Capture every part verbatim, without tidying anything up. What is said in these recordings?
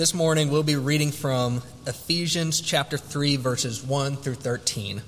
This morning we'll be reading from Ephesians chapter three, verses one through thirteen.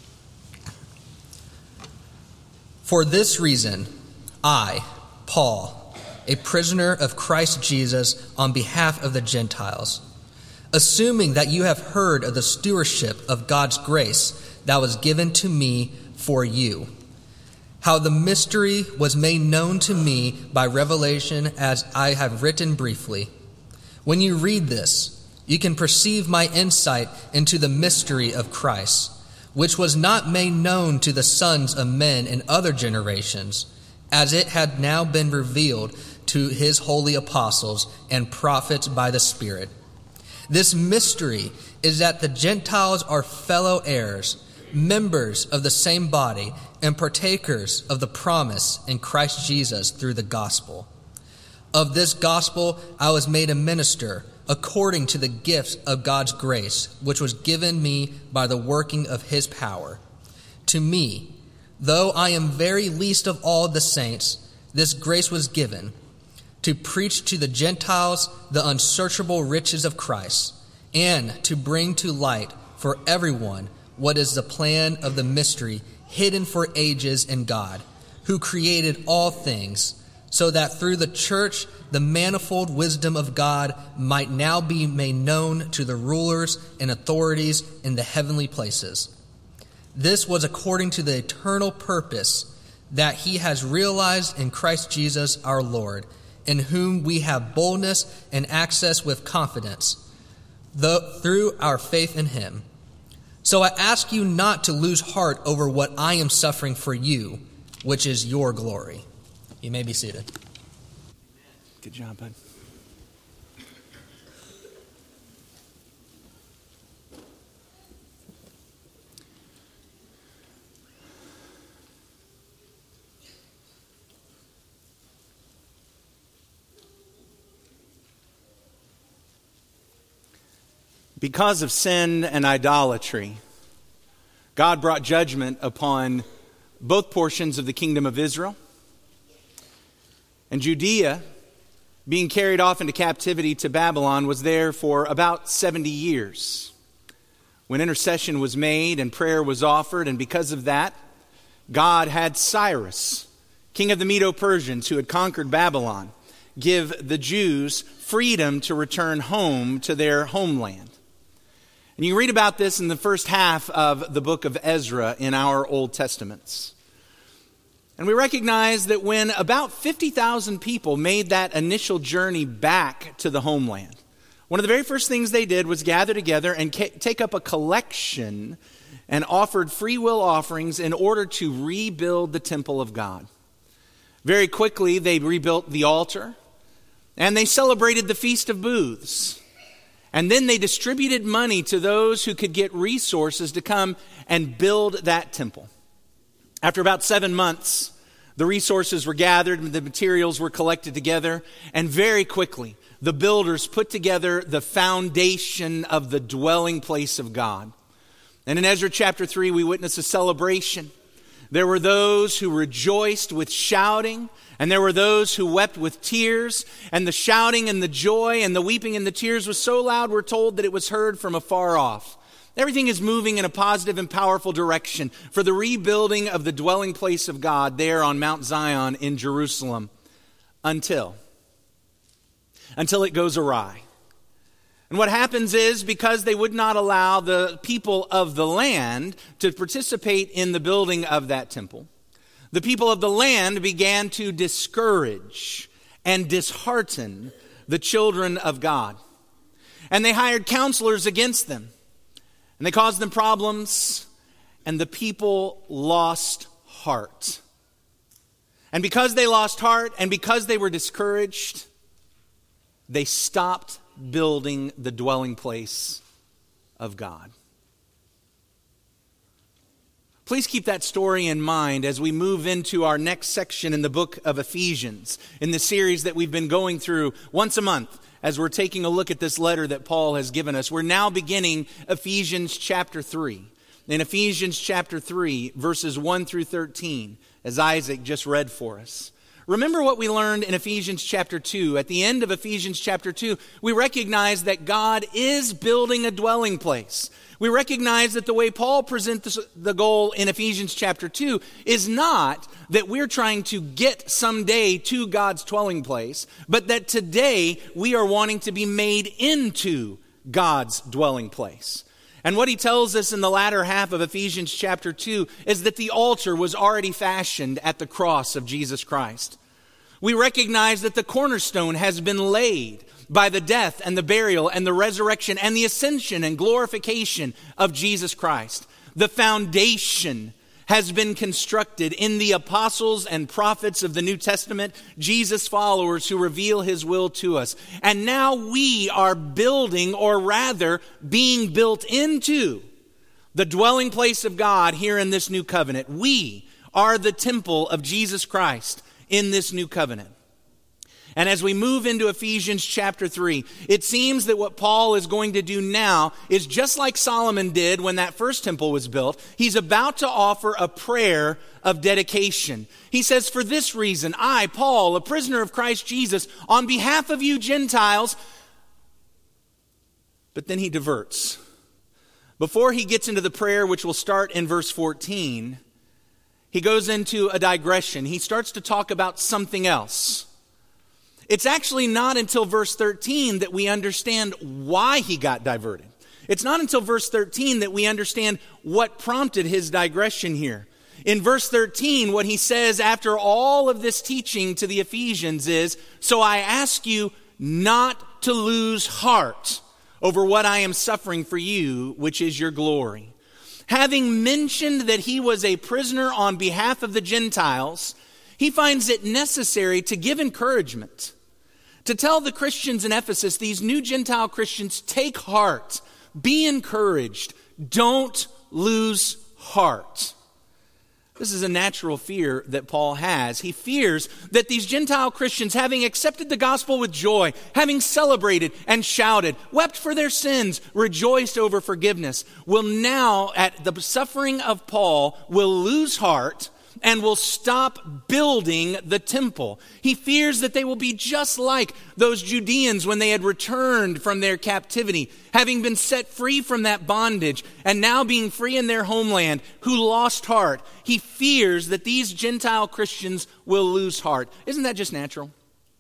For this reason, I, Paul, a prisoner of Christ Jesus on behalf of the Gentiles, assuming that you have heard of the stewardship of God's grace that was given to me for you, how the mystery was made known to me by revelation, as I have written briefly. When you read this, you can perceive my insight into the mystery of Christ, which was not made known to the sons of men in other generations, as it had now been revealed to his holy apostles and prophets by the Spirit. This mystery is that the Gentiles are fellow heirs, members of the same body, and partakers of the promise in Christ Jesus through the gospel. Of this gospel I was made a minister, according to the gift of God's grace, which was given me by the working of his power. To me, though I am very least of all the saints, this grace was given, to preach to the Gentiles the unsearchable riches of Christ, and to bring to light for everyone what is the plan of the mystery hidden for ages in God, who created all things, so that through the church the manifold wisdom of God might now be made known to the rulers and authorities in the heavenly places. This was according to the eternal purpose that he has realized in Christ Jesus our Lord, in whom we have boldness and access with confidence, though, through our faith in him. So I ask you not to lose heart over what I am suffering for you, which is your glory. You may be seated. Good job, bud. Because of sin and idolatry, God brought judgment upon both portions of the kingdom of Israel. And Judea, being carried off into captivity to Babylon, was there for about seventy years. When intercession was made and prayer was offered, and because of that, God had Cyrus, king of the Medo-Persians, who had conquered Babylon, give the Jews freedom to return home to their homeland. And you read about this in the first half of the book of Ezra in our Old Testaments. And we recognize that when about fifty thousand people made that initial journey back to the homeland, one of the very first things they did was gather together and ca- take up a collection and offered free will offerings in order to rebuild the temple of God. Very quickly, they rebuilt the altar, and they celebrated the Feast of Booths. And then they distributed money to those who could get resources to come and build that temple. After about seven months, the resources were gathered, the materials were collected together, and very quickly, the builders put together the foundation of the dwelling place of God. And in Ezra chapter three, we witness a celebration. There were those who rejoiced with shouting, and there were those who wept with tears, and the shouting and the joy and the weeping and the tears was so loud, we're told, that it was heard from afar off. Everything is moving in a positive and powerful direction for the rebuilding of the dwelling place of God there on Mount Zion in Jerusalem until, until it goes awry. And what happens is, because they would not allow the people of the land to participate in the building of that temple, the people of the land began to discourage and dishearten the children of God. And they hired counselors against them. And they caused them problems, and the people lost heart. And because they lost heart, and because they were discouraged, they stopped building the dwelling place of God. Please keep that story in mind as we move into our next section in the book of Ephesians, in the series that we've been going through once a month as we're taking a look at this letter that Paul has given us. We're now beginning Ephesians chapter three. In Ephesians chapter three, verses one through thirteen, as Isaac just read for us. Remember what we learned in Ephesians chapter two. At the end of Ephesians chapter two, we recognize that God is building a dwelling place. We recognize that the way Paul presents the goal in Ephesians chapter two is not that we're trying to get someday to God's dwelling place, but that today we are wanting to be made into God's dwelling place. And what he tells us in the latter half of Ephesians chapter two is that the altar was already fashioned at the cross of Jesus Christ. We recognize that the cornerstone has been laid by the death and the burial and the resurrection and the ascension and glorification of Jesus Christ. The foundation has been constructed in the apostles and prophets of the New Testament, Jesus followers who reveal his will to us. And now we are building, or rather being built into, the dwelling place of God here in this new covenant. We are the temple of Jesus Christ in this new covenant. And as we move into Ephesians chapter three, it seems that what Paul is going to do now is just like Solomon did when that first temple was built. He's about to offer a prayer of dedication. He says, "For this reason, I, Paul, a prisoner of Christ Jesus, on behalf of you Gentiles," but then he diverts. Before he gets into the prayer, which will start in verse fourteen, he goes into a digression. He starts to talk about something else. It's actually not until verse thirteen that we understand why he got diverted. It's not until verse thirteen that we understand what prompted his digression here. In verse thirteen, what he says after all of this teaching to the Ephesians is, "So I ask you not to lose heart over what I am suffering for you, which is your glory." Having mentioned that he was a prisoner on behalf of the Gentiles, he finds it necessary to give encouragement, to tell the Christians in Ephesus, these new Gentile Christians, take heart, be encouraged, don't lose heart. This is a natural fear that Paul has. He fears that these Gentile Christians, having accepted the gospel with joy, having celebrated and shouted, wept for their sins, rejoiced over forgiveness, will now, at the suffering of Paul, will lose heart and will stop building the temple. He fears that they will be just like those Judeans when they had returned from their captivity, having been set free from that bondage and now being free in their homeland, who lost heart. He fears that these Gentile Christians will lose heart. Isn't that just natural?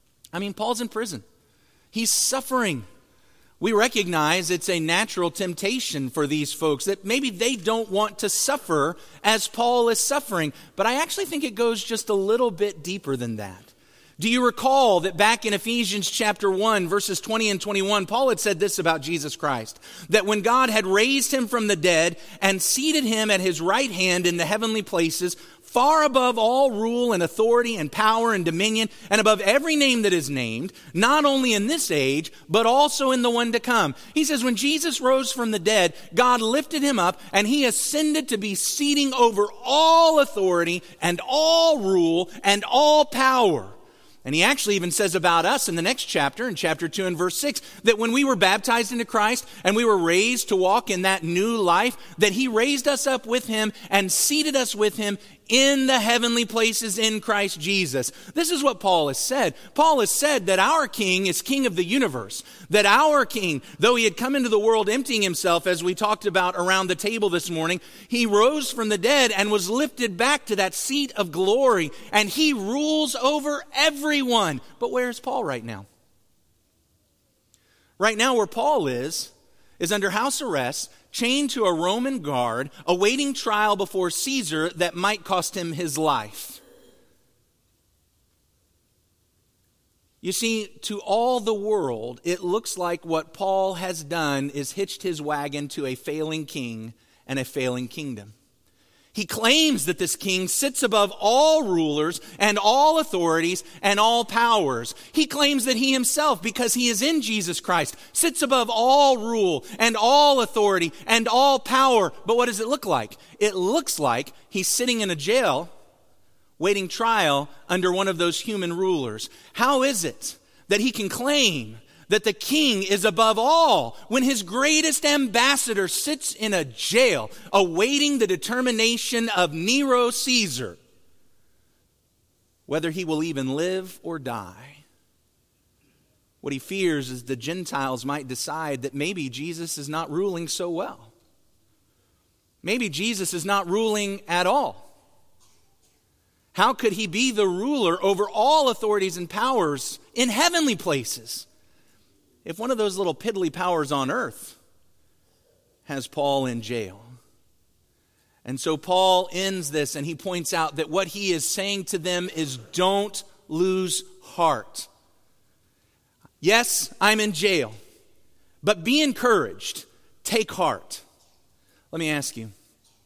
I mean, Paul's in prison. He's suffering. We recognize it's a natural temptation for these folks that maybe they don't want to suffer as Paul is suffering. But I actually think it goes just a little bit deeper than that. Do you recall that back in Ephesians chapter one, verses twenty and twenty-one, Paul had said this about Jesus Christ, that when God had raised him from the dead and seated him at his right hand in the heavenly places, far above all rule and authority and power and dominion, and above every name that is named, not only in this age, but also in the one to come. He says when Jesus rose from the dead, God lifted him up and he ascended to be seating over all authority and all rule and all power. And he actually even says about us in the next chapter, in chapter two and verse six, that when we were baptized into Christ and we were raised to walk in that new life, that he raised us up with him and seated us with him in the heavenly places in Christ Jesus. This is what Paul has said. Paul has said that our King is King of the universe. That our King, though he had come into the world emptying himself, as we talked about around the table this morning, he rose from the dead and was lifted back to that seat of glory. And he rules over everyone. But where's Paul right now? Right now where Paul is, is under house arrest, chained to a Roman guard, awaiting trial before Caesar that might cost him his life. You see, to all the world, it looks like what Paul has done is hitched his wagon to a failing king and a failing kingdom. He claims that this king sits above all rulers and all authorities and all powers. He claims that he himself, because he is in Jesus Christ, sits above all rule and all authority and all power. But what does it look like? It looks like he's sitting in a jail waiting trial under one of those human rulers. How is it that he can claim that the king is above all when his greatest ambassador sits in a jail awaiting the determination of Nero Caesar? whether he will even live or die. What he fears is the Gentiles might decide that maybe Jesus is not ruling so well. Maybe Jesus is not ruling at all. How could he be the ruler over all authorities and powers in heavenly places if one of those little piddly powers on earth has Paul in jail? And so Paul ends this and he points out that what he is saying to them is, don't lose heart. Yes, I'm in jail, but be encouraged. Take heart. Let me ask you,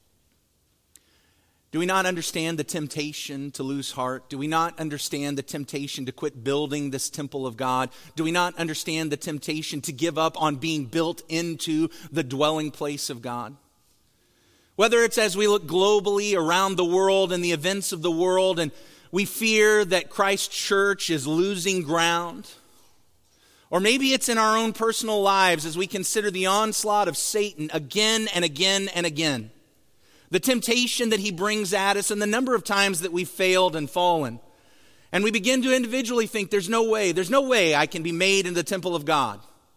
do we not understand the temptation to lose heart? Do we not understand the temptation to quit building this temple of God? Do we not understand the temptation to give up on being built into the dwelling place of God? Whether it's as we look globally around the world and the events of the world and we fear that Christ's church is losing ground, or maybe it's in our own personal lives as we consider the onslaught of Satan again and again and again. The temptation that he brings at us and the number of times that we've failed and fallen. And we begin to individually think there's no way, there's no way I can be made in the temple of God.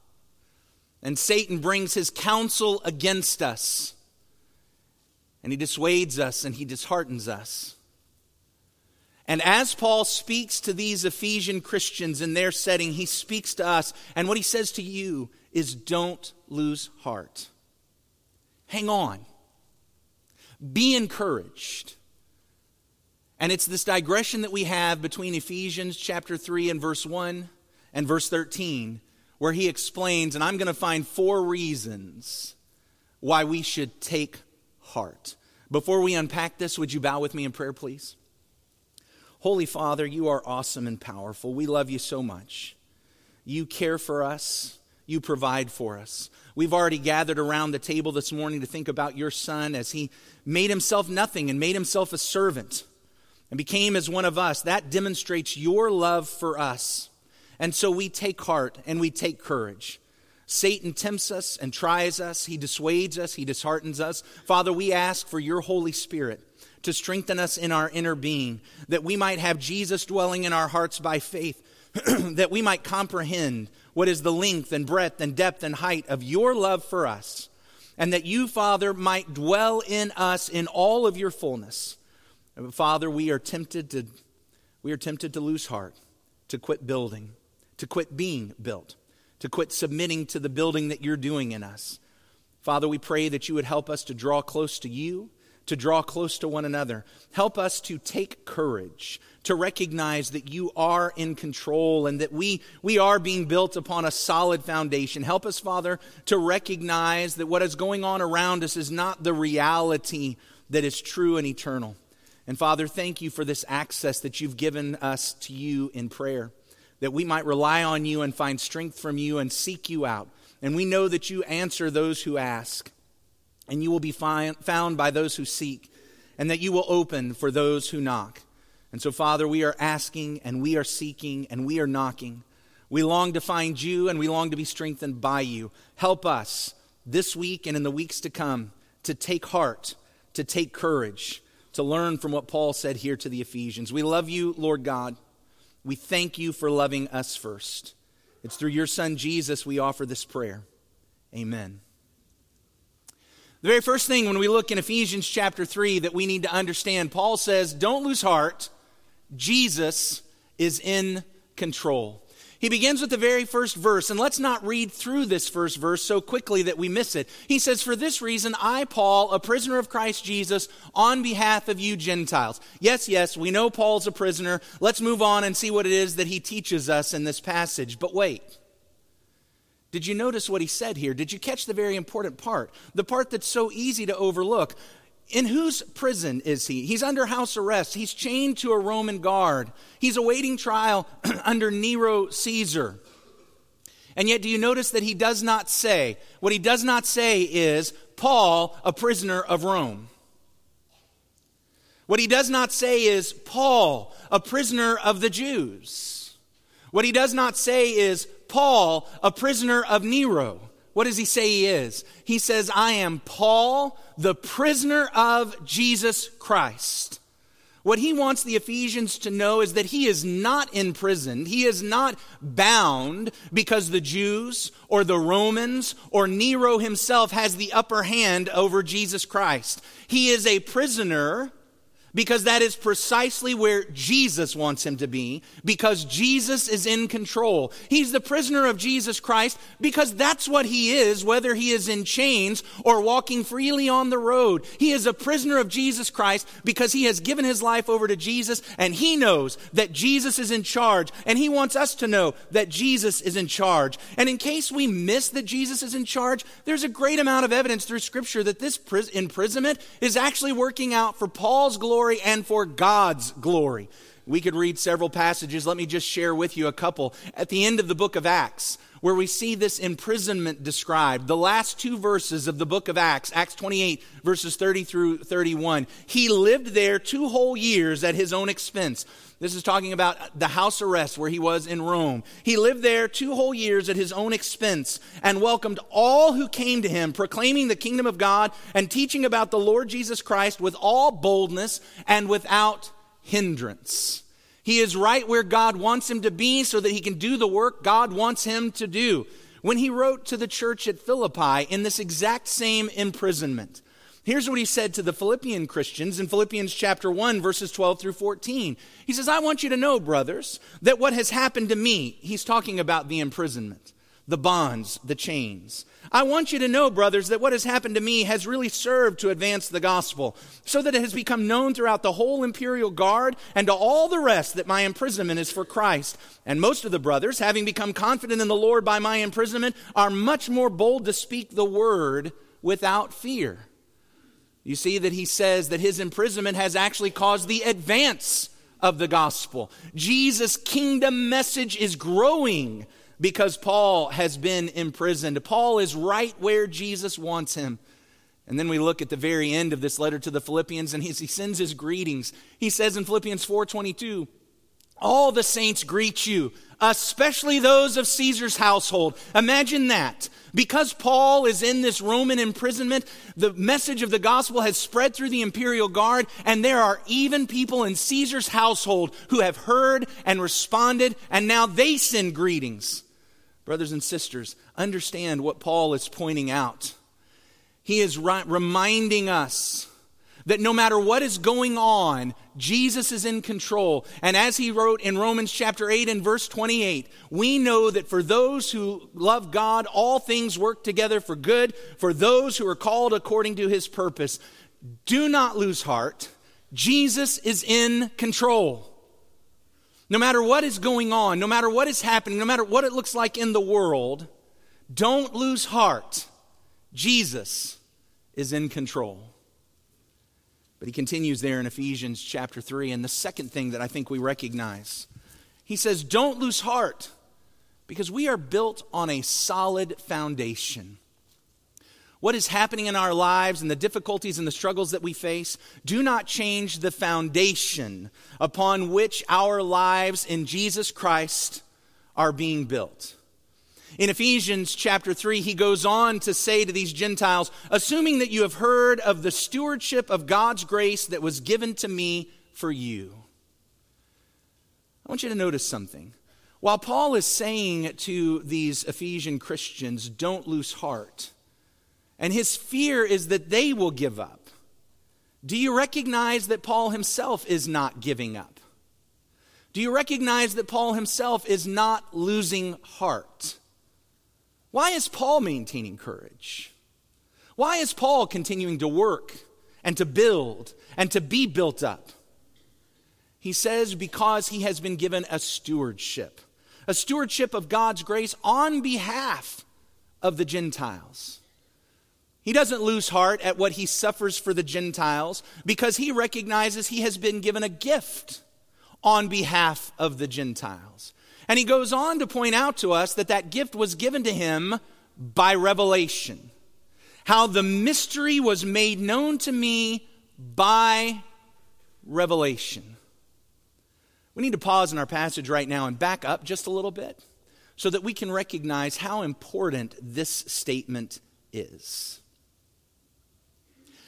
And Satan brings his counsel against us. And he dissuades us and he disheartens us. And as Paul speaks to these Ephesian Christians in their setting, he speaks to us. And what he says to you is, don't lose heart. Hang on. Be encouraged. And it's this digression that we have between Ephesians chapter three and verse one and verse thirteen, where he explains, and I'm going to find four reasons why we should take heart. Before we unpack this, would you bow with me in prayer, please? Holy Father, you are awesome and powerful. We love you so much. You care for us. You provide for us. We've already gathered around the table this morning to think about your Son as he made himself nothing and made himself a servant and became as one of us. That demonstrates your love for us. And so we take heart and we take courage. Satan tempts us and tries us. He dissuades us. He disheartens us. Father, we ask for your Holy Spirit to strengthen us in our inner being, that we might have Jesus dwelling in our hearts by faith, that we might comprehend what is the length and breadth and depth and height of your love for us, and that you, Father, might dwell in us in all of your fullness. Father, we are tempted to, we are tempted to lose heart, to quit building, to quit being built, to quit submitting to the building that you're doing in us. Father, we pray that you would help us to draw close to you, to draw close to one another. Help us to take courage, to recognize that you are in control and that we, we are being built upon a solid foundation. Help us, Father, to recognize that what is going on around us is not the reality that is true and eternal. And Father, thank you for this access that you've given us to you in prayer, that we might rely on you and find strength from you and seek you out. And we know that you answer those who ask. And you will be find, found by those who seek, and that you will open for those who knock. And so, Father, we are asking, and we are seeking, and we are knocking. We long to find you, and we long to be strengthened by you. Help us this week and in the weeks to come to take heart, to take courage, to learn from what Paul said here to the Ephesians. We love you, Lord God. We thank you for loving us first. It's through your Son, Jesus, we offer this prayer. Amen. The very first thing when we look in Ephesians chapter three that we need to understand, Paul says, don't lose heart. Jesus is in control. He begins with the very first verse, and let's not read through this first verse so quickly that we miss it. He says, for this reason, I, Paul, a prisoner of Christ Jesus, on behalf of you Gentiles. Yes, yes, we know Paul's a prisoner. Let's move on and see what it is that he teaches us in this passage. But wait. Did you notice what he said here? Did you catch the very important part? The part that's so easy to overlook. In whose prison is he? He's under house arrest. He's chained to a Roman guard. He's awaiting trial under Nero Caesar. And yet, do you notice that he does not say, what he does not say is, Paul, a prisoner of Rome. What he does not say is, Paul, a prisoner of the Jews. What he does not say is, Paul, a prisoner of Nero. What does he say he is? He says, I am Paul, the prisoner of Jesus Christ. What he wants the Ephesians to know is that he is not imprisoned. He is not bound because the Jews or the Romans or Nero himself has the upper hand over Jesus Christ. He is a prisoner because that is precisely where Jesus wants him to be, because Jesus is in control. He's the prisoner of Jesus Christ because that's what he is, whether he is in chains or walking freely on the road. He is a prisoner of Jesus Christ because he has given his life over to Jesus, and he knows that Jesus is in charge, and he wants us to know that Jesus is in charge. And in case we miss that Jesus is in charge, there's a great amount of evidence through Scripture that this pris- imprisonment is actually working out for Paul's glory and for God's glory. We could read several passages. Let me just share with you a couple. At the end of the book of Acts, where we see this imprisonment described, the last two verses of the book of Acts, Acts twenty-eight, verses thirty through thirty-one, he lived there two whole years at his own expense. This is talking about the house arrest where he was in Rome. He lived there two whole years at his own expense and welcomed all who came to him, proclaiming the kingdom of God and teaching about the Lord Jesus Christ with all boldness and without hindrance. He is right where God wants him to be so that he can do the work God wants him to do. When he wrote to the church at Philippi in this exact same imprisonment, here's what he said to the Philippian Christians in Philippians chapter one, verses twelve through fourteen. He says, I want you to know, brothers, that what has happened to me, he's talking about the imprisonment, the bonds, the chains. I want you to know, brothers, that what has happened to me has really served to advance the gospel, so that it has become known throughout the whole imperial guard and to all the rest that my imprisonment is for Christ. And most of the brothers, having become confident in the Lord by my imprisonment, are much more bold to speak the word without fear. You see that he says that his imprisonment has actually caused the advance of the gospel. Jesus' kingdom message is growing because Paul has been imprisoned. Paul is right where Jesus wants him. And then we look at the very end of this letter to the Philippians, and he, he sends his greetings. He says in Philippians four twenty-two, all the saints greet you, especially those of Caesar's household. Imagine that. Because Paul is in this Roman imprisonment, the message of the gospel has spread through the imperial guard, and there are even people in Caesar's household who have heard and responded, and now they send greetings. Brothers and sisters, understand what Paul is pointing out. He is ri- reminding us that no matter what is going on, Jesus is in control. And as he wrote in Romans chapter eight and verse twenty-eight, we know that for those who love God, all things work together for good, for those who are called according to his purpose. Do not lose heart. Jesus is in control. No matter what is going on, no matter what is happening, no matter what it looks like in the world, don't lose heart. Jesus is in control. But he continues there in Ephesians chapter three, and the second thing that I think we recognize, he says, don't lose heart, because we are built on a solid foundation. What is happening in our lives and the difficulties and the struggles that we face do not change the foundation upon which our lives in Jesus Christ are being built. In Ephesians chapter three, he goes on to say to these Gentiles, assuming that you have heard of the stewardship of God's grace that was given to me for you. I want you to notice something. While Paul is saying to these Ephesian Christians, don't lose heart, and his fear is that they will give up, do you recognize that Paul himself is not giving up? Do you recognize that Paul himself is not losing heart? Why is Paul maintaining courage? Why is Paul continuing to work and to build and to be built up? He says because he has been given a stewardship, a stewardship of God's grace on behalf of the Gentiles. He doesn't lose heart at what he suffers for the Gentiles because he recognizes he has been given a gift on behalf of the Gentiles. And he goes on to point out to us that that gift was given to him by revelation. How the mystery was made known to me by revelation. We need to pause in our passage right now and back up just a little bit so that we can recognize how important this statement is.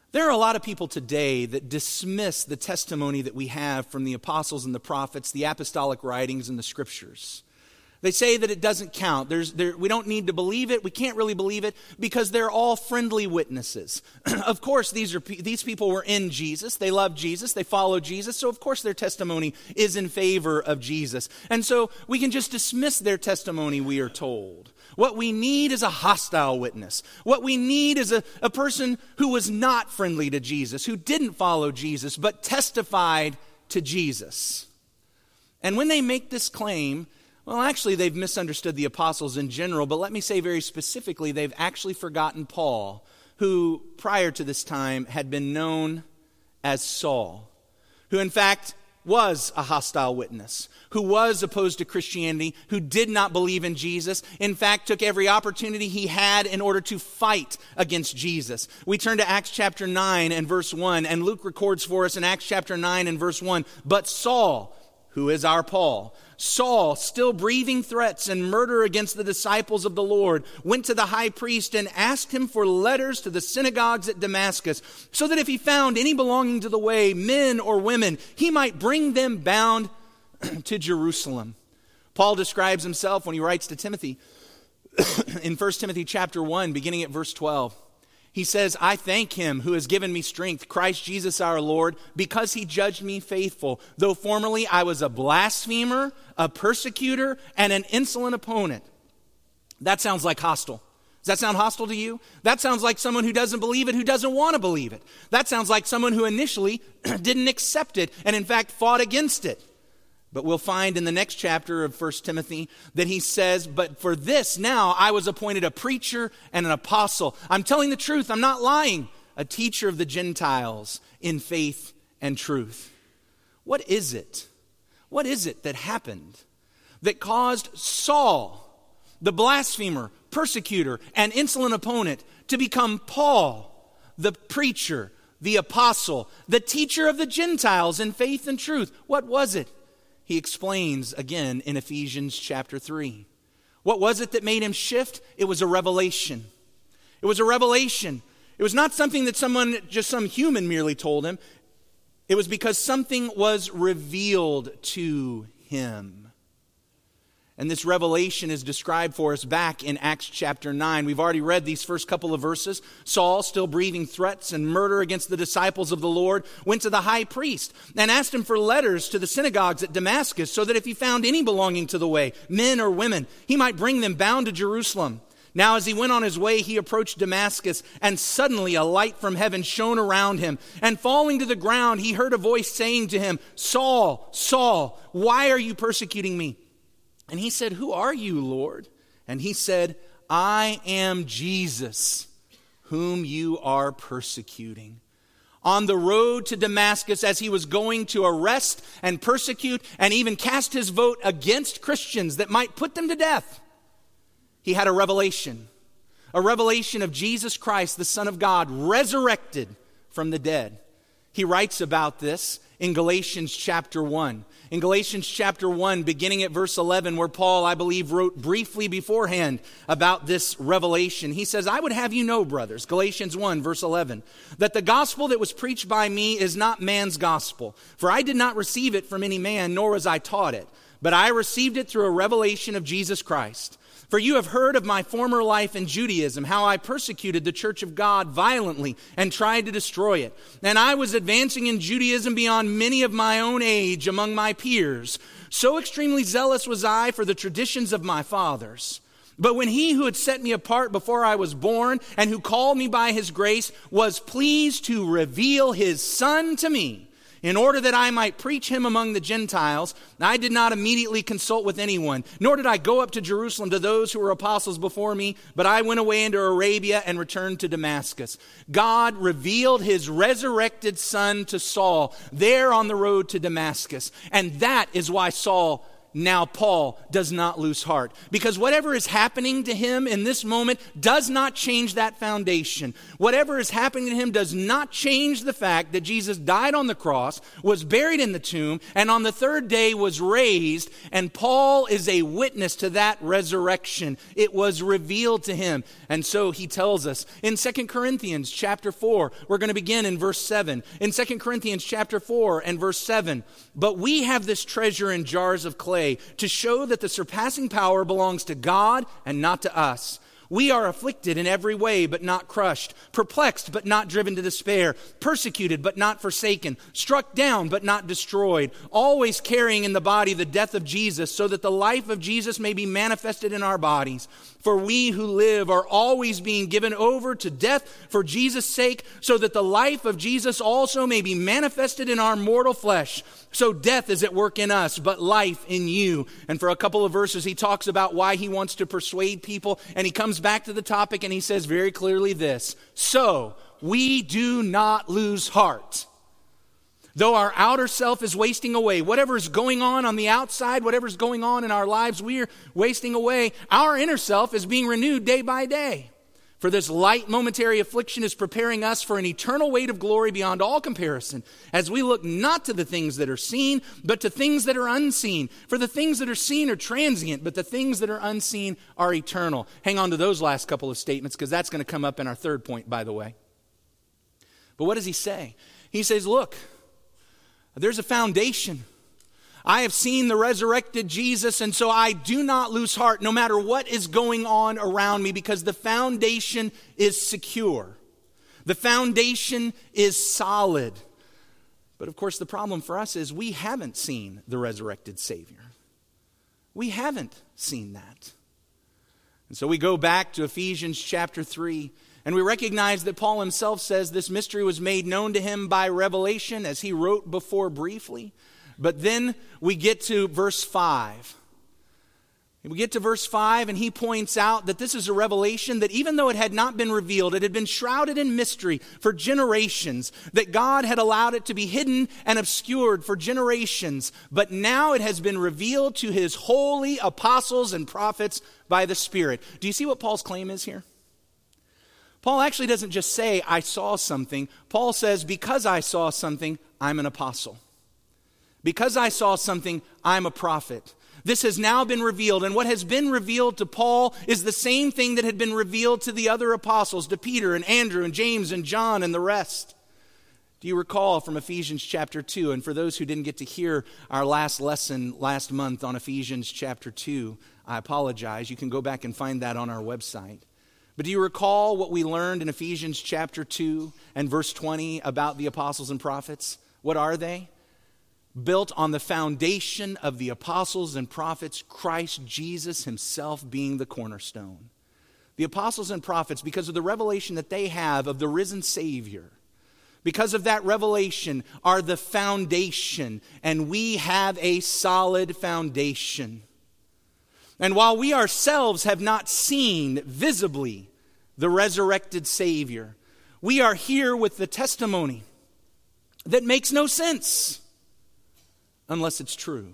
There are a lot of people today that dismiss the testimony that we have from the apostles and the prophets, the apostolic writings and the scriptures. They say that it doesn't count. There's, there, we don't need to believe it. We can't really believe it because they're all friendly witnesses. Of course, these are these people were in Jesus. They love Jesus. They follow Jesus. So, of course, their testimony is in favor of Jesus. And so we can just dismiss their testimony, we are told. What we need is a hostile witness. What we need is a, a person who was not friendly to Jesus, who didn't follow Jesus, but testified to Jesus. And when they make this claim, well, actually, they've misunderstood the apostles in general, but let me say very specifically, they've actually forgotten Paul, who prior to this time had been known as Saul, who in fact was a hostile witness, who was opposed to Christianity, who did not believe in Jesus, in fact took every opportunity he had in order to fight against Jesus. We turn to Acts chapter nine and verse one, and Luke records for us in Acts chapter nine and verse one, but Saul, who is our Paul, Saul, still breathing threats and murder against the disciples of the Lord, went to the high priest and asked him for letters to the synagogues at Damascus, so that if he found any belonging to the way, men or women, he might bring them bound to Jerusalem. Paul describes himself when he writes to Timothy in First Timothy chapter one, beginning at verse twelve. He says, I thank him who has given me strength, Christ Jesus our Lord, because he judged me faithful. Though formerly I was a blasphemer, a persecutor, and an insolent opponent. That sounds like hostile. Does that sound hostile to you? That sounds like someone who doesn't believe it, who doesn't want to believe it. That sounds like someone who initially didn't accept it and in fact fought against it. But we'll find in the next chapter of First Timothy that he says, but for this now I was appointed a preacher and an apostle. I'm telling the truth, I'm not lying. A teacher of the Gentiles in faith and truth. What is it? What is it that happened that caused Saul, the blasphemer, persecutor, and insolent opponent, to become Paul, the preacher, the apostle, the teacher of the Gentiles in faith and truth? What was it? He explains again in Ephesians chapter three. What was it that made him shift? It was a revelation. It was a revelation. It was not something that someone, just some human merely told him. It was because something was revealed to him. And this revelation is described for us back in Acts chapter nine. We've already read these first couple of verses. Saul, still breathing threats and murder against the disciples of the Lord, went to the high priest and asked him for letters to the synagogues at Damascus, so that if he found any belonging to the way, men or women, he might bring them bound to Jerusalem. Now as he went on his way, he approached Damascus, and suddenly a light from heaven shone around him. And falling to the ground, he heard a voice saying to him, Saul, Saul, why are you persecuting me? And he said, who are you, Lord? And he said, I am Jesus, whom you are persecuting. On the road to Damascus, as he was going to arrest and persecute and even cast his vote against Christians that might put them to death, he had a revelation. A revelation of Jesus Christ, the Son of God, resurrected from the dead. He writes about this in Galatians chapter one. In Galatians chapter one, beginning at verse eleven, where Paul, I believe, wrote briefly beforehand about this revelation. He says, I would have you know, brothers, Galatians one, verse eleven, that the gospel that was preached by me is not man's gospel. For I did not receive it from any man, nor was I taught it. But I received it through a revelation of Jesus Christ. For you have heard of my former life in Judaism, how I persecuted the church of God violently and tried to destroy it. And I was advancing in Judaism beyond many of my own age among my peers. So extremely zealous was I for the traditions of my fathers. But when he who had set me apart before I was born and who called me by his grace was pleased to reveal his Son to me, in order that I might preach him among the Gentiles, I did not immediately consult with anyone, nor did I go up to Jerusalem to those who were apostles before me, but I went away into Arabia and returned to Damascus. God revealed his resurrected Son to Saul there on the road to Damascus. And that is why Saul now Paul does not lose heart, because whatever is happening to him in this moment does not change that foundation. Whatever is happening to him does not change the fact that Jesus died on the cross, was buried in the tomb, and on the third day was raised, and Paul is a witness to that resurrection. It was revealed to him. And so he tells us in Second Corinthians chapter four, we're going to begin in verse seven. In Second Corinthians chapter four and verse seven, but we have this treasure in jars of clay to show that the surpassing power belongs to God and not to us. We are afflicted in every way, but not crushed, perplexed, but not driven to despair, persecuted, but not forsaken, struck down, but not destroyed, always carrying in the body the death of Jesus, so that the life of Jesus may be manifested in our bodies. For we who live are always being given over to death for Jesus' sake, so that the life of Jesus also may be manifested in our mortal flesh. So death is at work in us, but life in you. And for a couple of verses, he talks about why he wants to persuade people, and he comes back to the topic and he says very clearly this: so we do not lose heart. Though our outer self is wasting away, whatever is going on on the outside, whatever is going on in our lives, we are wasting away. Our inner self is being renewed day by day. For this light momentary affliction is preparing us for an eternal weight of glory beyond all comparison, as we look not to the things that are seen, but to things that are unseen. For the things that are seen are transient, but the things that are unseen are eternal. Hang on to those last couple of statements, because that's going to come up in our third point, by the way. But what does he say? He says, look, there's a foundation. I have seen the resurrected Jesus, and so I do not lose heart no matter what is going on around me, because the foundation is secure. The foundation is solid. But of course, the problem for us is we haven't seen the resurrected Savior. We haven't seen that. And so we go back to Ephesians chapter three, and we recognize that Paul himself says this mystery was made known to him by revelation, as he wrote before briefly. But then we get to verse five. We get to verse five, and he points out that this is a revelation that even though it had not been revealed, it had been shrouded in mystery for generations, that God had allowed it to be hidden and obscured for generations. But now it has been revealed to his holy apostles and prophets by the Spirit. Do you see what Paul's claim is here? Paul actually doesn't just say, I saw something. Paul says, because I saw something, I'm an apostle. Because I saw something, I'm a prophet. This has now been revealed, and what has been revealed to Paul is the same thing that had been revealed to the other apostles, to Peter and Andrew and James and John and the rest. Do you recall from Ephesians chapter two? And for those who didn't get to hear our last lesson last month on Ephesians chapter two, I apologize. You can go back and find that on our website. But do you recall what we learned in Ephesians chapter two and verse twenty about the apostles and prophets? What are they? Built on the foundation of the apostles and prophets, Christ Jesus himself being the cornerstone. The apostles and prophets, because of the revelation that they have of the risen Savior, because of that revelation, are the foundation, and we have a solid foundation. And while we ourselves have not seen visibly the resurrected Savior, we are here with the testimony that makes no sense unless it's true.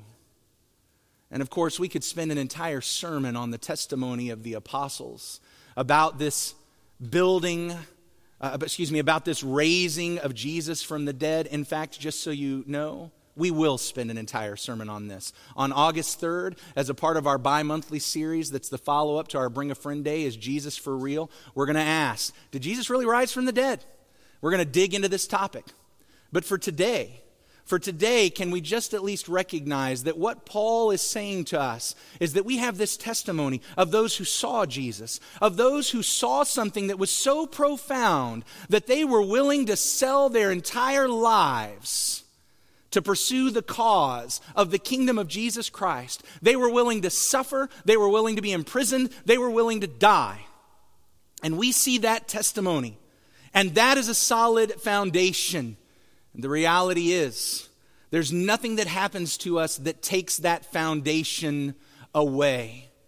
And of course, we could spend an entire sermon on the testimony of the apostles about this building, uh, excuse me, about this raising of Jesus from the dead. In fact, just so you know, we will spend an entire sermon on this. On August third, as a part of our bi-monthly series that's the follow-up to our Bring a Friend Day, Is Jesus for Real? We're going to ask, did Jesus really rise from the dead? We're going to dig into this topic. But for today, For today, can we just at least recognize that what Paul is saying to us is that we have this testimony of those who saw Jesus, of those who saw something that was so profound that they were willing to sell their entire lives to pursue the cause of the kingdom of Jesus Christ. They were willing to suffer, they were willing to be imprisoned, they were willing to die. And we see that testimony, and that is a solid foundation. The reality is, there's nothing that happens to us that takes that foundation away.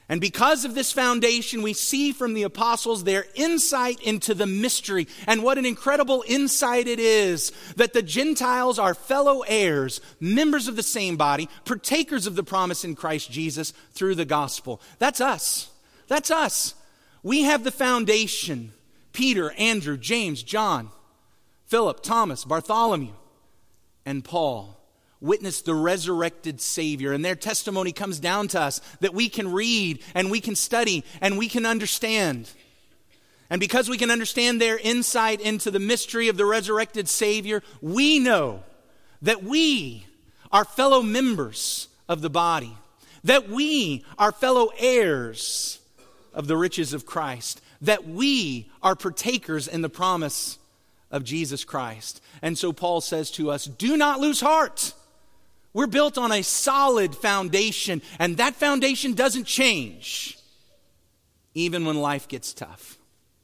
And because of this foundation, we see from the apostles their insight into the mystery. And what an incredible insight it is that the Gentiles are fellow heirs, members of the same body, partakers of the promise in Christ Jesus through the gospel. That's us. That's us. We have the foundation. Peter, Andrew, James, John, Philip, Thomas, Bartholomew, and Paul witnessed the resurrected Savior, and their testimony comes down to us that we can read and we can study and we can understand. And because we can understand their insight into the mystery of the resurrected Savior, we know that we are fellow members of the body, that we are fellow heirs of the riches of Christ, that we are partakers in the promise of Jesus Christ. And so Paul says to us, do not lose heart. We're built on a solid foundation, and that foundation doesn't change, even when life gets tough.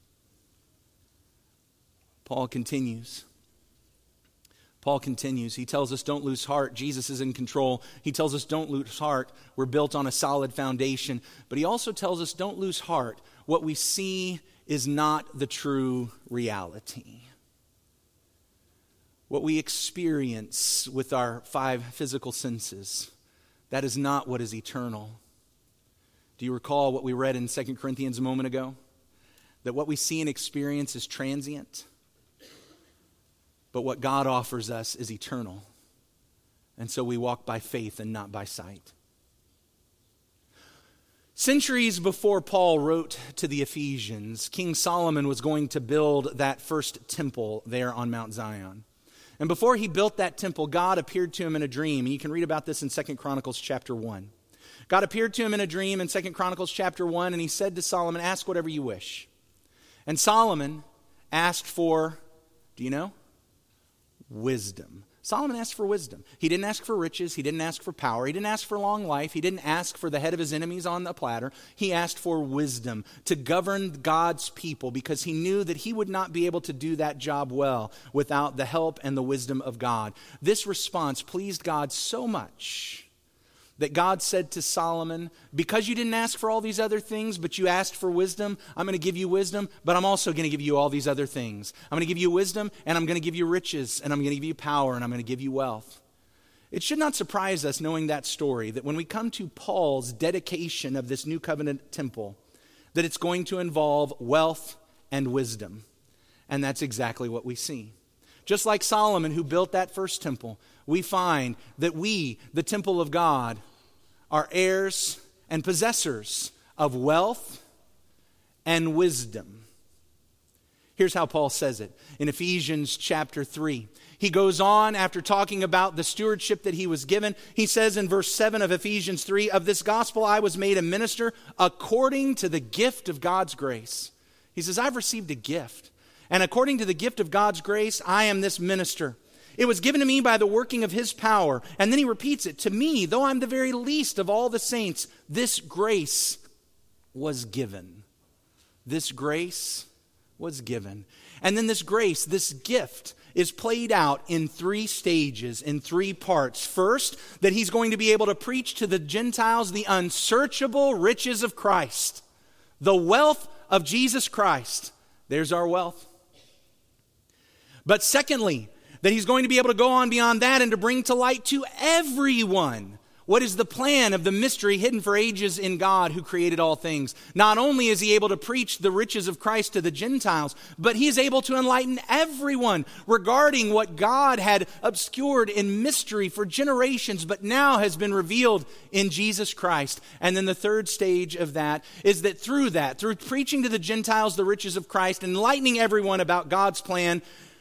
Paul continues. Paul continues. He tells us don't lose heart. Jesus is in control. He tells us don't lose heart. We're built on a solid foundation. But he also tells us don't lose heart. What we see is not the true reality. What we experience with our five physical senses, that is not what is eternal. Do you recall what we read in Second Corinthians a moment ago? That what we see and experience is transient, but what God offers us is eternal. And so we walk by faith and not by sight. Centuries before Paul wrote to the Ephesians, King Solomon was going to build that first temple there on Mount Zion. And before he built that temple, God appeared to him in a dream. And you can read about this in Second Chronicles chapter one. God appeared to him in a dream in Second Chronicles chapter one, and he said to Solomon, ask whatever you wish. And Solomon asked for, do you know? Wisdom. Solomon asked for wisdom. He didn't ask for riches. He didn't ask for power. He didn't ask for long life. He didn't ask for the head of his enemies on the platter. He asked for wisdom to govern God's people because he knew that he would not be able to do that job well without the help and the wisdom of God. This response pleased God so much that God said to Solomon, because you didn't ask for all these other things, but you asked for wisdom, I'm going to give you wisdom, but I'm also going to give you all these other things. I'm going to give you wisdom, and I'm going to give you riches, and I'm going to give you power, and I'm going to give you wealth. It should not surprise us, knowing that story, that when we come to Paul's dedication of this new covenant temple, that it's going to involve wealth and wisdom. And that's exactly what we see. Just like Solomon, who built that first temple, we find that we, the temple of God, are heirs and possessors of wealth and wisdom. Here's how Paul says it in Ephesians chapter three. He goes on after talking about the stewardship that he was given. He says in verse seven of Ephesians three, of this gospel I was made a minister according to the gift of God's grace. He says, I've received a gift. And according to the gift of God's grace, I am this minister. It was given to me by the working of his power. And then he repeats it. To me, though I'm the very least of all the saints, this grace was given. This grace was given. And then this grace, this gift, is played out in three stages, in three parts. First, that he's going to be able to preach to the Gentiles the unsearchable riches of Christ. The wealth of Jesus Christ. There's our wealth. But secondly, that he's going to be able to go on beyond that and to bring to light to everyone what is the plan of the mystery hidden for ages in God who created all things. Not only is he able to preach the riches of Christ to the Gentiles, but he is able to enlighten everyone regarding what God had obscured in mystery for generations, but now has been revealed in Jesus Christ. And then the third stage of that is that through that, through preaching to the Gentiles the riches of Christ, enlightening everyone about God's plan,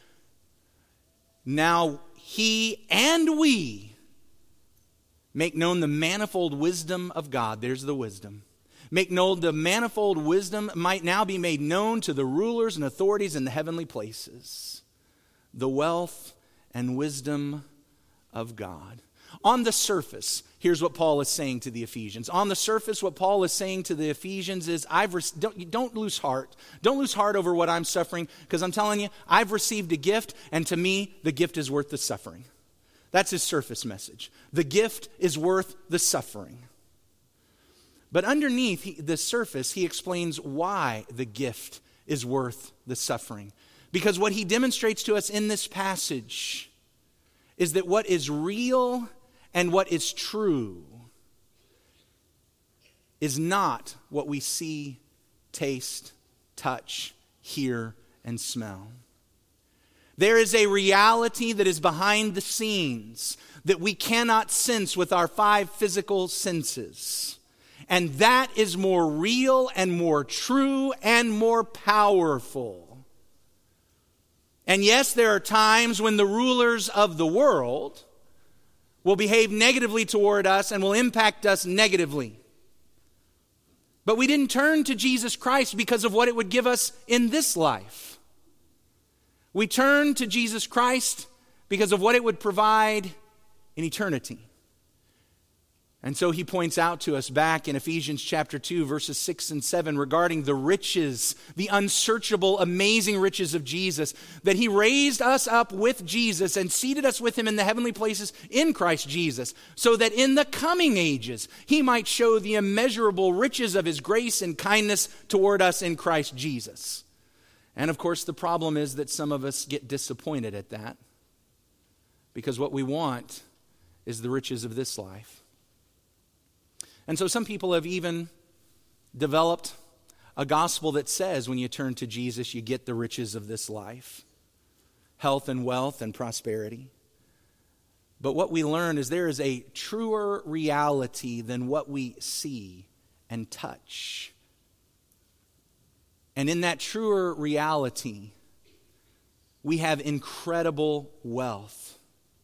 now he and we make known the manifold wisdom of God. There's the wisdom. Make known the manifold wisdom might now be made known to the rulers and authorities in the heavenly places. The wealth and wisdom of God. On the surface, here's what Paul is saying to the Ephesians. On the surface, what Paul is saying to the Ephesians is, I've re- don't, don't lose heart. Don't lose heart over what I'm suffering, because I'm telling you, I've received a gift, and to me, the gift is worth the suffering. That's his surface message. The gift is worth the suffering. But underneath he, the surface, he explains why the gift is worth the suffering. Because what he demonstrates to us in this passage is that what is real and what is true is not what we see, taste, touch, hear, and smell. There is a reality that is behind the scenes that we cannot sense with our five physical senses. And that is more real and more true and more powerful. And yes, there are times when the rulers of the world will behave negatively toward us and will impact us negatively. But we didn't turn to Jesus Christ because of what it would give us in this life. We turned to Jesus Christ because of what it would provide in eternity. And so he points out to us back in Ephesians chapter two, verses six and seven, regarding the riches, the unsearchable, amazing riches of Jesus, that he raised us up with Jesus and seated us with him in the heavenly places in Christ Jesus, so that in the coming ages he might show the immeasurable riches of his grace and kindness toward us in Christ Jesus. And of course, the problem is that some of us get disappointed at that, because what we want is the riches of this life. And so some people have even developed a gospel that says when you turn to Jesus, you get the riches of this life, health and wealth and prosperity. But what we learn is there is a truer reality than what we see and touch. And in that truer reality, we have incredible wealth.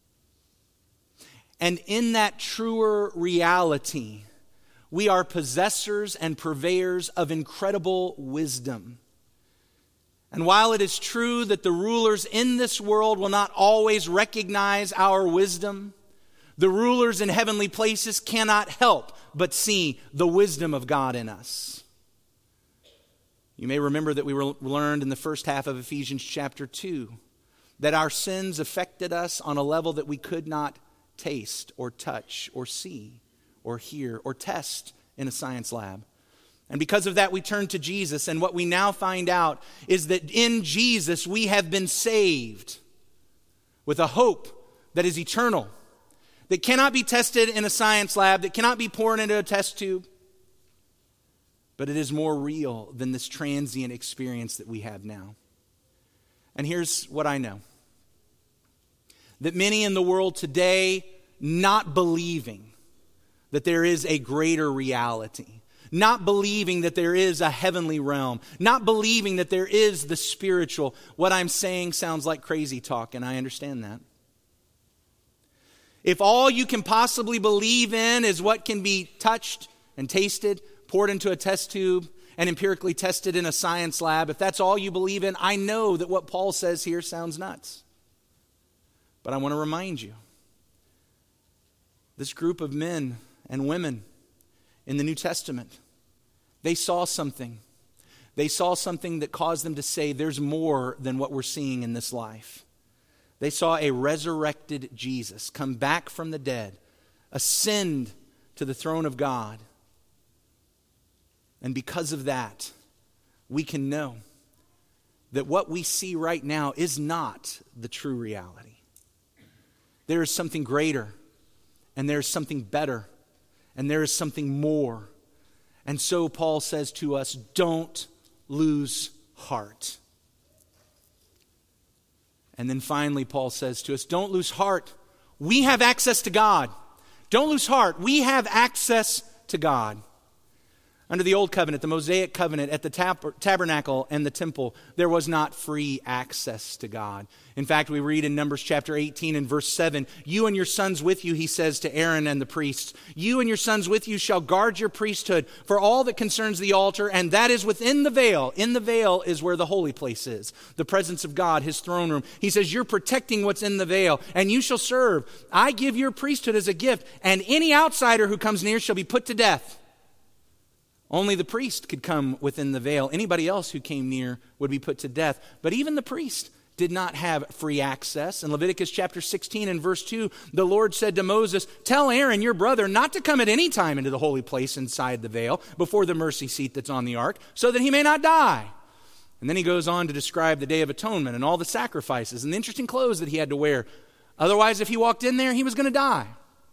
And in that truer reality, we are possessors and purveyors of incredible wisdom. And while it is true that the rulers in this world will not always recognize our wisdom, the rulers in heavenly places cannot help but see the wisdom of God in us. You may remember that we were learned in the first half of Ephesians chapter two that our sins affected us on a level that we could not taste or touch or see or hear or test in a science lab. And because of that, we turn to Jesus. And what we now find out is that in Jesus, we have been saved with a hope that is eternal, that cannot be tested in a science lab, that cannot be poured into a test tube. But it is more real than this transient experience that we have now. And here's what I know. That many in the world today, not believing that there is a greater reality, not believing that there is a heavenly realm, not believing that there is the spiritual. What I'm saying sounds like crazy talk, and I understand that. If all you can possibly believe in is what can be touched and tasted, poured into a test tube, and empirically tested in a science lab, if that's all you believe in, I know that what Paul says here sounds nuts. But I want to remind you, this group of men and women in the New Testament, they saw something. They saw something that caused them to say there's more than what we're seeing in this life. They saw a resurrected Jesus come back from the dead, ascend to the throne of God. And because of that, we can know that what we see right now is not the true reality. There is something greater, and there is something better, and there is something more. And so Paul says to us, don't lose heart. And then finally Paul says to us, don't lose heart. We have access to God. Don't lose heart. We have access to God. Under the Old Covenant, the Mosaic Covenant, at the tab- tabernacle and the temple, there was not free access to God. In fact, we read in Numbers chapter eighteen and verse seven, you and your sons with you, he says to Aaron and the priests, you and your sons with you shall guard your priesthood for all that concerns the altar, and that is within the veil. In the veil is where the holy place is, the presence of God, his throne room. He says, you're protecting what's in the veil, and you shall serve. I give your priesthood as a gift, and any outsider who comes near shall be put to death. Only the priest could come within the veil. Anybody else who came near would be put to death. But even the priest did not have free access. In Leviticus chapter sixteen and verse two, the Lord said to Moses, "Tell Aaron, your brother, not to come at any time into the holy place inside the veil before the mercy seat that's on the ark, so that he may not die." And then he goes on to describe the Day of Atonement and all the sacrifices and the interesting clothes that he had to wear. Otherwise, if he walked in there, he was going to die.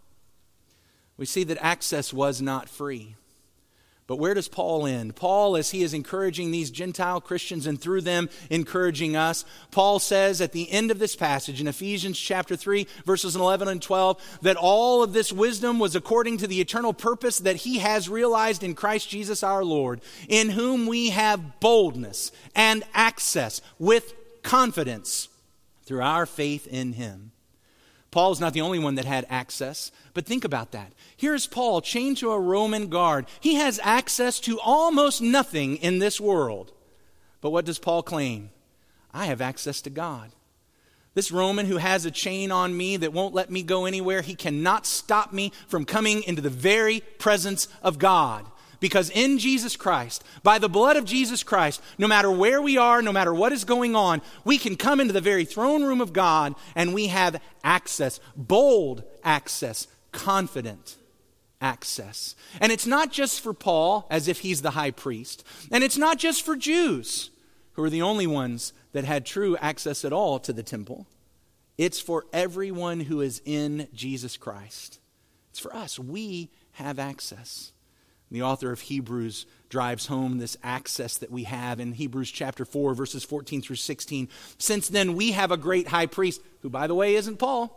We see that access was not free. But where does Paul end? Paul, as he is encouraging these Gentile Christians and through them encouraging us, Paul says at the end of this passage in Ephesians chapter three, verses eleven and twelve, that all of this wisdom was according to the eternal purpose that he has realized in Christ Jesus our Lord, in whom we have boldness and access with confidence through our faith in him. Paul's not the only one that had access, but think about that. Here's Paul chained to a Roman guard. He has access to almost nothing in this world. But what does Paul claim? I have access to God. This Roman who has a chain on me that won't let me go anywhere, he cannot stop me from coming into the very presence of God. Because in Jesus Christ, by the blood of Jesus Christ, no matter where we are, no matter what is going on, we can come into the very throne room of God and we have access, bold access, confident access. And it's not just for Paul, as if he's the high priest. And it's not just for Jews, who are the only ones that had true access at all to the temple. It's for everyone who is in Jesus Christ. It's for us. We have access. The author of Hebrews drives home this access that we have in Hebrews chapter four, verses fourteen through sixteen. Since then we have a great high priest, who by the way isn't Paul.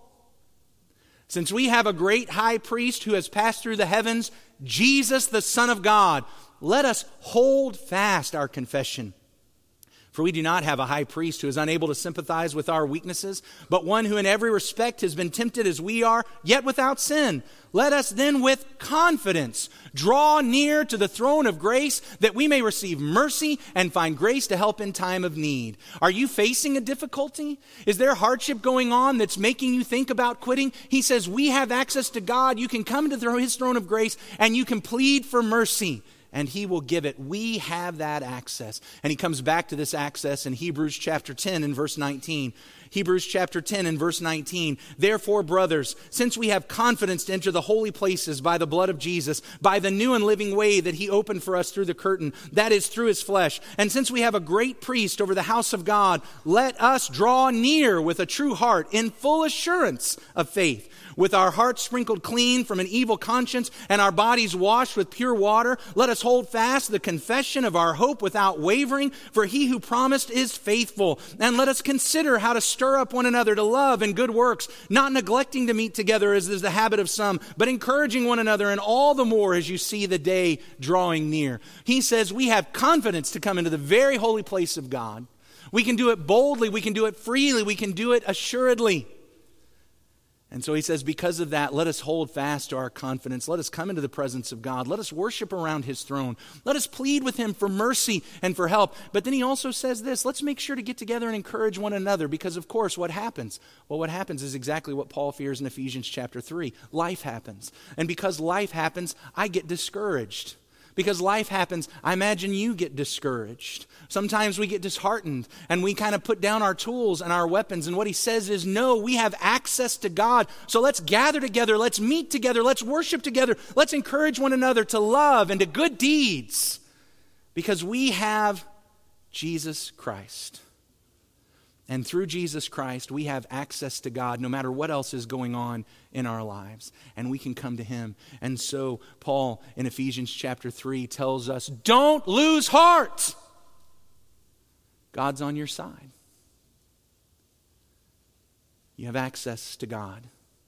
Since we have a great high priest who has passed through the heavens, Jesus the Son of God, let us hold fast our confession. For we do not have a high priest who is unable to sympathize with our weaknesses, but one who in every respect has been tempted as we are, yet without sin. Let us then with confidence draw near to the throne of grace, that we may receive mercy and find grace to help in time of need. Are you facing a difficulty? Is there hardship going on that's making you think about quitting? He says we have access to God. You can come to his throne of grace and you can plead for mercy, and he will give it. We have that access. And he comes back to this access in Hebrews chapter ten and verse nineteen. Hebrews chapter ten and verse nineteen. Therefore, brothers, since we have confidence to enter the holy places by the blood of Jesus, by the new and living way that he opened for us through the curtain, that is through his flesh, and since we have a great priest over the house of God, let us draw near with a true heart in full assurance of faith, with our hearts sprinkled clean from an evil conscience and our bodies washed with pure water. Let us hold fast the confession of our hope without wavering, for he who promised is faithful. And let us consider how to stir up one another to love and good works, not neglecting to meet together as is the habit of some, but encouraging one another, and all the more as you see the day drawing near. He says we have confidence to come into the very holy place of God. We can do it boldly, we can do it freely, we can do it assuredly. And so he says, because of that, let us hold fast to our confidence. Let us come into the presence of God. Let us worship around his throne. Let us plead with him for mercy and for help. But then he also says this, let's make sure to get together and encourage one another, because of course, what happens? Well, what happens is exactly what Paul fears in Ephesians chapter three. Life happens. And because life happens, I get discouraged. Because life happens, I imagine you get discouraged. Sometimes we get disheartened and we kind of put down our tools and our weapons. And what he says is, no, we have access to God. So let's gather together. Let's meet together. Let's worship together. Let's encourage one another to love and to good deeds, because we have Jesus Christ. And through Jesus Christ, we have access to God no matter what else is going on in our lives. And we can come to him. And so Paul in Ephesians chapter three tells us, don't lose heart. God's on your side. You have access to God.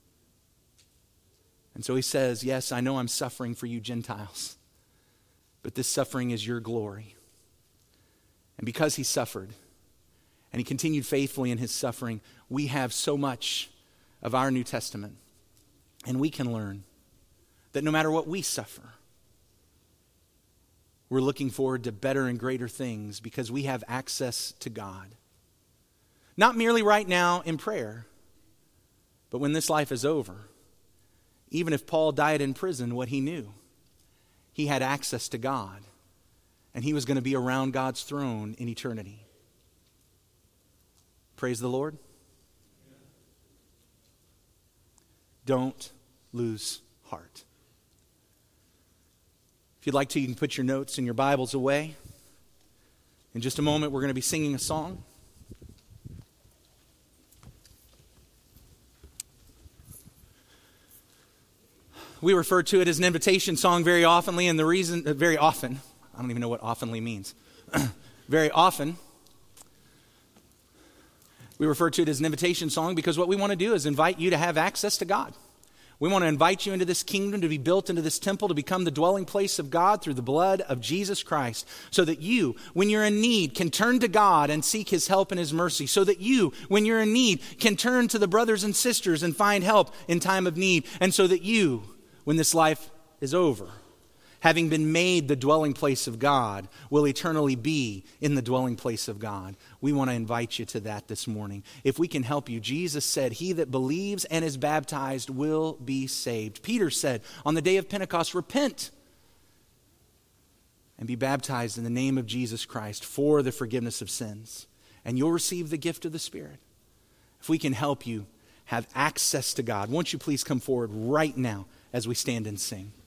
And so he says, yes, I know I'm suffering for you Gentiles, but this suffering is your glory. And because he suffered, and he continued faithfully in his suffering, we have so much of our New Testament. And we can learn that no matter what we suffer, we're looking forward to better and greater things because we have access to God. Not merely right now in prayer, but when this life is over. Even if Paul died in prison, what he knew, he had access to God, and he was going to be around God's throne in eternity. Praise the Lord. Don't lose heart. If you'd like to, you can put your notes and your Bibles away. In just a moment, we're going to be singing a song. We refer to it as an invitation song very oftenly, and the reason, uh, very often, I don't even know what oftenly means. Very often, we refer to it as an invitation song because what we want to do is invite you to have access to God. We want to invite you into this kingdom, to be built into this temple, to become the dwelling place of God through the blood of Jesus Christ, so that you, when you're in need, can turn to God and seek His help and His mercy, so that you, when you're in need, can turn to the brothers and sisters and find help in time of need, and so that you, when this life is over, having been made the dwelling place of God, will eternally be in the dwelling place of God. We want to invite you to that this morning. If we can help you, Jesus said, "He that believes and is baptized will be saved." Peter said on the day of Pentecost, "Repent and be baptized in the name of Jesus Christ for the forgiveness of sins, and you'll receive the gift of the Spirit." If we can help you have access to God, won't you please come forward right now as we stand and sing?